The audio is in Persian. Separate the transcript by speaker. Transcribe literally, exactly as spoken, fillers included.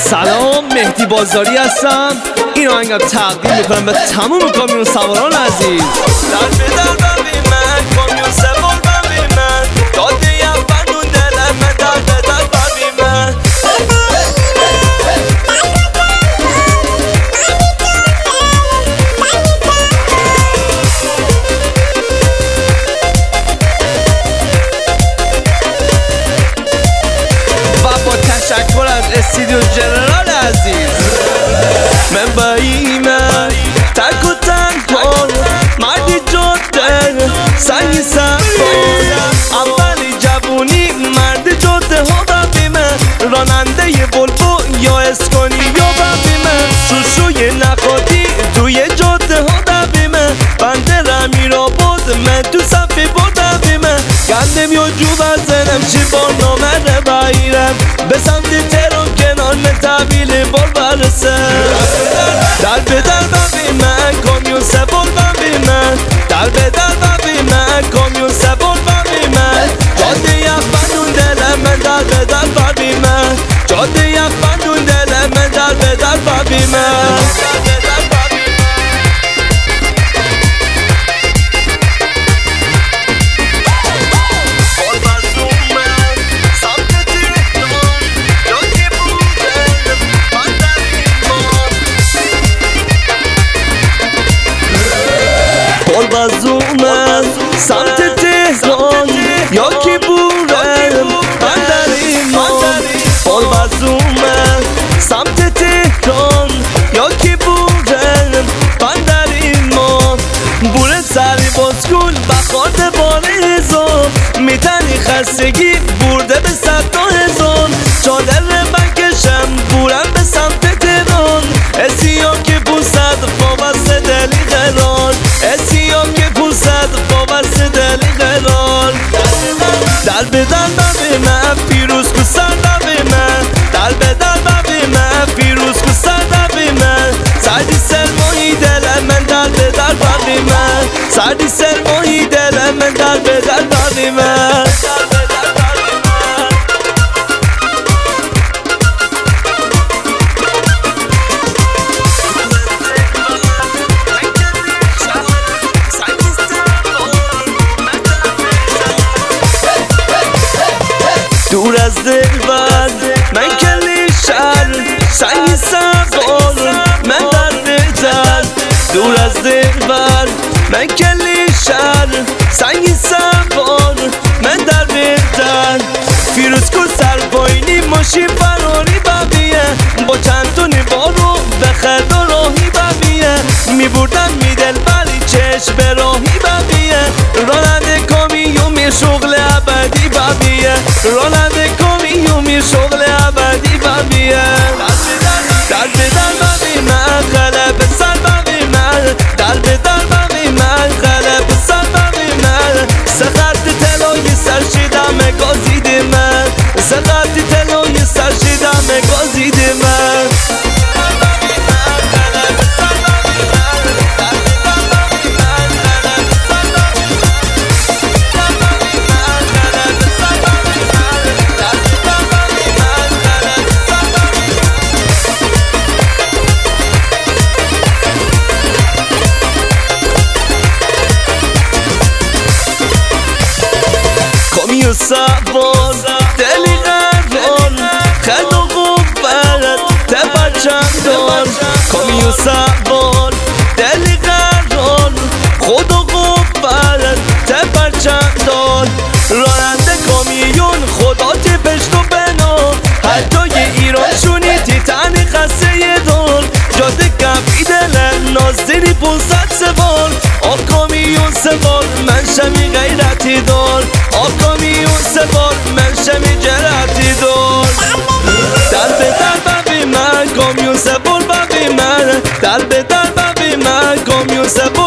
Speaker 1: سلام، مهدی بازاری هستم. این آهنگم تقدیم میکنم به تمام کامیون سواران عزیز. در بدر ببین من کامیون سوار ببین من داده یم بندون دلم من در بدر ببین من و با تشکر از استودیو جنرال عزیز. من با ایمن تک و تنها مردی جاده سنگی سفار اولی جوونی مرد جاده ها ببیمه راننده ی بلبو یا اسکانی یا ببیمه شوشوی نخاتی توی جاده ها ببیمه بنده رمی را بود من تو صفی بود ببیمه گندم یا جو بزنم چی برنامه رو بایرم به سمت ترون کنار من طویل بار برسه در بدر ببین من کامیون سوار ببین من در بدر ببین من کامیون سوار ببین من جاده یک بندون دلم من در بدر ببین من جاده یک بندون دلم من در بدر ببین من بازومن سمت تهران یا کی بورم من در ایمان بال بازومن سمت تهران یا کی بورم من در ایمان بوره سری بازگون بخورده بار هزار میتنی خستگی برده به صد تا هزار چادر بکشم بورم به سمت تهران اسیام که بوسد وابسته دلی قرار اسیام که بوسد وابسته دلی قرار در بدر ببین من پیروز کو سر ببین من در بدر ببین من پیروز کو سر ببین من سردی سرمایی دل من در بدر ببین من سردی سرمایی دل من در بدر ببین من دور از دلبر من کلی شهر سنگی سوار من در بدر دور از دلبر من کلی شهر سنگی سوار من در بدر فیروز کو سرباینی ماشین فراری ببیه با چند تا نبارو به خدا راهی ببیه میبردم میدل بری چشم به راهی ببیه راننده کامیون می شغل ابدی ببیه راننده کامیون می شغل ابدی ببیه در بدر ببین من غلب سر ببین من در بدر ببین من غلب سر ببین من سخت تلوی سر شیدم گازید من سخت تلوی سر شیدم گازید من کامیون سوار دلی قرار خد و قوت تبر چندان کامیون سوار دلی قرار خود و قوت تبر چندان راننده کامیون خدا تپشت و بنا حتی یه ایران شونی تیتن خسته یه دار جاده کفی دلن نازدینی پونصد سوار آ کامیون سوار من شمی غیرتی دار آ کامیون سوار من شمی جرأتی دار در بدر ببین من کامیون سوار ببین من در بدر ببین من کامیون سوار